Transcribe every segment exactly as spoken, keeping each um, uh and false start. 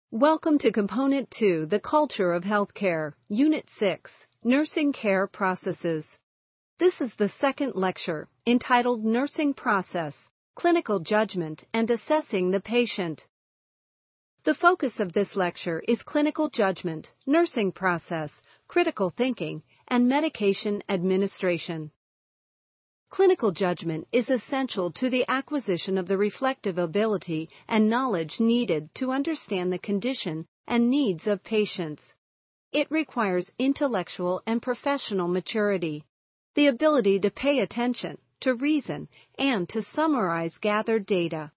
Welcome to Component two, The Culture of Healthcare, Unit six, Nursing Care Processes. This is the second lecture, entitled Nursing Process, Clinical Judgment, and Assessing the Patient. The focus of this lecture is clinical judgment, nursing process, critical thinking, and medication administration. Clinical judgment is essential to the acquisition of the reflective ability and knowledge needed to understand the condition and needs of patients. It requires intellectual and professional maturity, the ability to pay attention, to reason, and to summarize gathered data.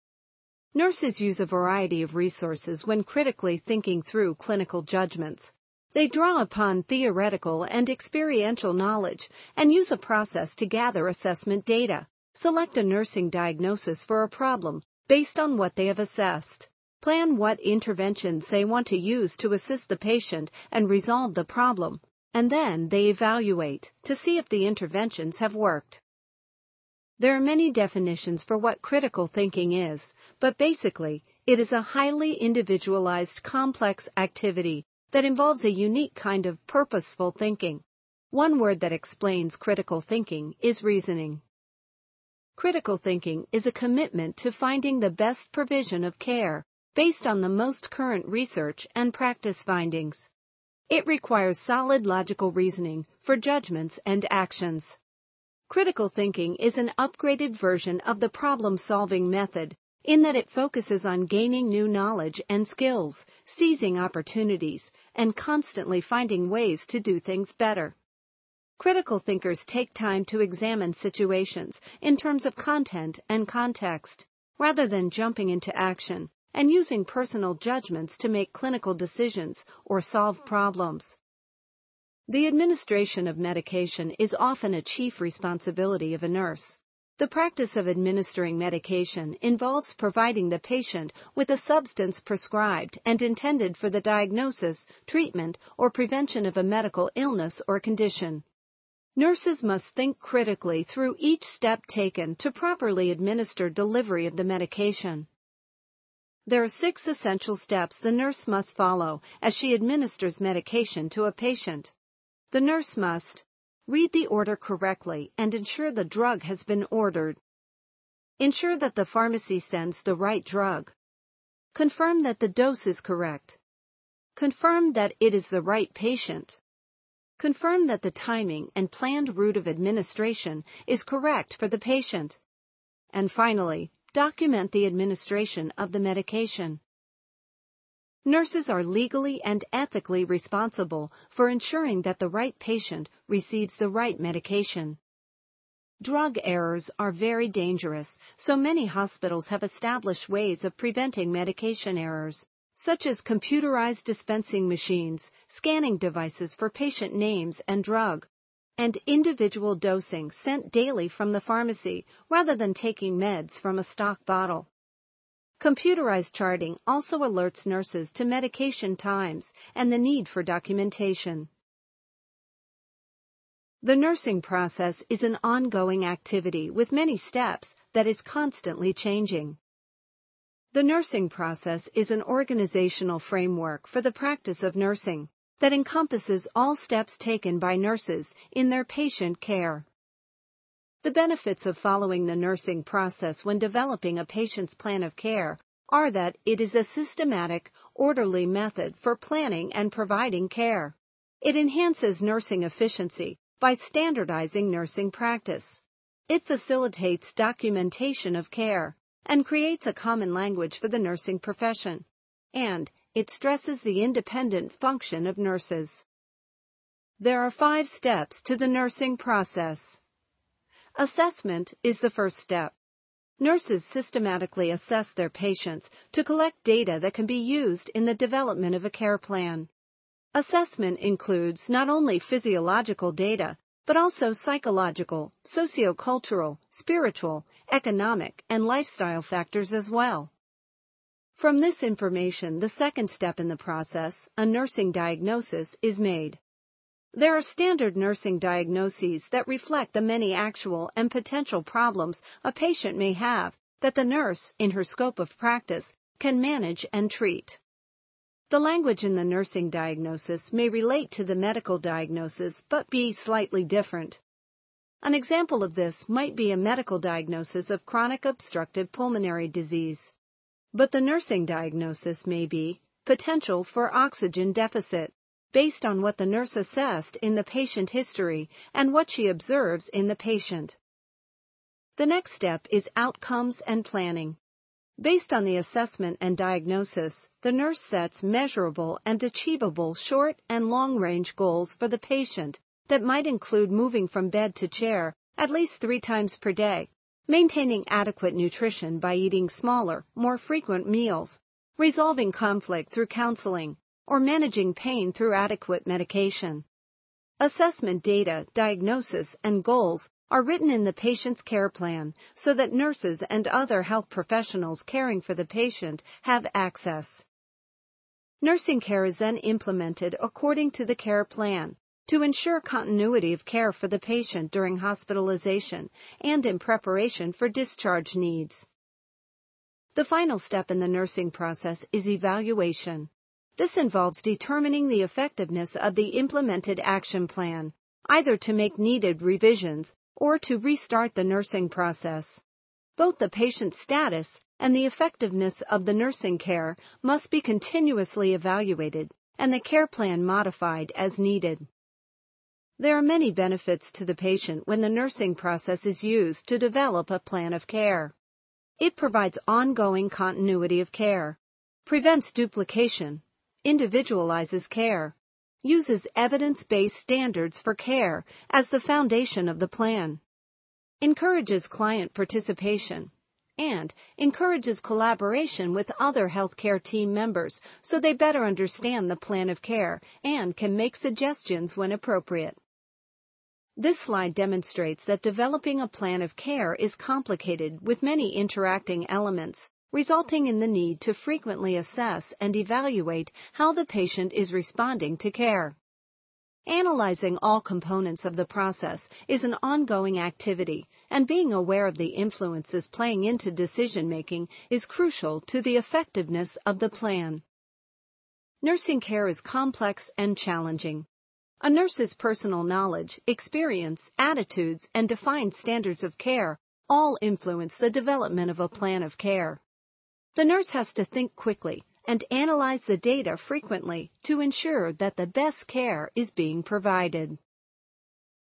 Nurses use a variety of resources when critically thinking through clinical judgments. They draw upon theoretical and experiential knowledge and use a process to gather assessment data, select a nursing diagnosis for a problem based on what they have assessed, plan what interventions they want to use to assist the patient and resolve the problem, and then they evaluate to see if the interventions have worked. There are many definitions for what critical thinking is, but basically, it is a highly individualized, complex activity that involves a unique kind of purposeful thinking. One word that explains critical thinking is reasoning. Critical thinking is a commitment to finding the best provision of care based on the most current research and practice findings. It requires solid logical reasoning for judgments and actions. Critical thinking is an upgraded version of the problem-solving method in that it focuses on gaining new knowledge and skills, seizing opportunities, and constantly finding ways to do things better. Critical thinkers take time to examine situations in terms of content and context, rather than jumping into action and using personal judgments to make clinical decisions or solve problems. The administration of medication is often a chief responsibility of a nurse. The practice of administering medication involves providing the patient with a substance prescribed and intended for the diagnosis, treatment, or prevention of a medical illness or condition. Nurses must think critically through each step taken to properly administer delivery of the medication. There are six essential steps the nurse must follow as she administers medication to a patient. The nurse must read the order correctly and ensure the drug has been ordered. Ensure that the pharmacy sends the right drug. Confirm that the dose is correct. Confirm that it is the right patient. Confirm that the timing and planned route of administration is correct for the patient. And finally, document the administration of the medication. Nurses are legally and ethically responsible for ensuring that the right patient receives the right medication. Drug errors are very dangerous, so many hospitals have established ways of preventing medication errors, such as computerized dispensing machines, scanning devices for patient names and drug, and individual dosing sent daily from the pharmacy rather than taking meds from a stock bottle. Computerized charting also alerts nurses to medication times and the need for documentation. The nursing process is an ongoing activity with many steps that is constantly changing. The nursing process is an organizational framework for the practice of nursing that encompasses all steps taken by nurses in their patient care. The benefits of following the nursing process when developing a patient's plan of care are that it is a systematic, orderly method for planning and providing care. It enhances nursing efficiency by standardizing nursing practice. It facilitates documentation of care and creates a common language for the nursing profession. And it stresses the independent function of nurses. There are five steps to the nursing process. Assessment is the first step. Nurses systematically assess their patients to collect data that can be used in the development of a care plan. Assessment includes not only physiological data, but also psychological, sociocultural, spiritual, economic, and lifestyle factors as well. From this information, the second step in the process, a nursing diagnosis, is made. There are standard nursing diagnoses that reflect the many actual and potential problems a patient may have that the nurse, in her scope of practice, can manage and treat. The language in the nursing diagnosis may relate to the medical diagnosis but be slightly different. An example of this might be a medical diagnosis of chronic obstructive pulmonary disease, but the nursing diagnosis may be potential for oxygen deficit, based on what the nurse assessed in the patient history and what she observes in the patient. The next step is outcomes and planning. Based on the assessment and diagnosis, the nurse sets measurable and achievable short and long-range goals for the patient that might include moving from bed to chair at least three times per day, maintaining adequate nutrition by eating smaller, more frequent meals, resolving conflict through counseling, or managing pain through adequate medication. Assessment data, diagnosis, and goals are written in the patient's care plan so that nurses and other health professionals caring for the patient have access. Nursing care is then implemented according to the care plan to ensure continuity of care for the patient during hospitalization and in preparation for discharge needs. The final step in the nursing process is evaluation. This involves determining the effectiveness of the implemented action plan, either to make needed revisions or to restart the nursing process. Both the patient's status and the effectiveness of the nursing care must be continuously evaluated and the care plan modified as needed. There are many benefits to the patient when the nursing process is used to develop a plan of care. It provides ongoing continuity of care, prevents duplication, individualizes care, uses evidence-based standards for care as the foundation of the plan, encourages client participation, and encourages collaboration with other healthcare team members so they better understand the plan of care and can make suggestions when appropriate. This slide demonstrates that developing a plan of care is complicated with many interacting elements, resulting in the need to frequently assess and evaluate how the patient is responding to care. Analyzing all components of the process is an ongoing activity, and being aware of the influences playing into decision-making is crucial to the effectiveness of the plan. Nursing care is complex and challenging. A nurse's personal knowledge, experience, attitudes, and defined standards of care all influence the development of a plan of care. The nurse has to think quickly and analyze the data frequently to ensure that the best care is being provided.